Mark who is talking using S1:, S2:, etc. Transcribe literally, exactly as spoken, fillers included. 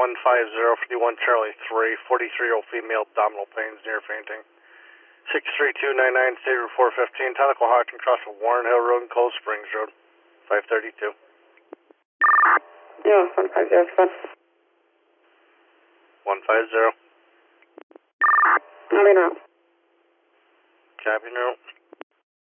S1: one five zero fifty-one Charlie three, forty-three-year-old female, abdominal pains near fainting. six three two nine nine, State Route four fifteen, Tentacle Hawkins Cross of Warren Hill Road and Cold Springs Road, five thirty-two.
S2: Yeah, one five zero, fun.
S1: one five zero.
S2: I'll be now.
S1: Copy, no.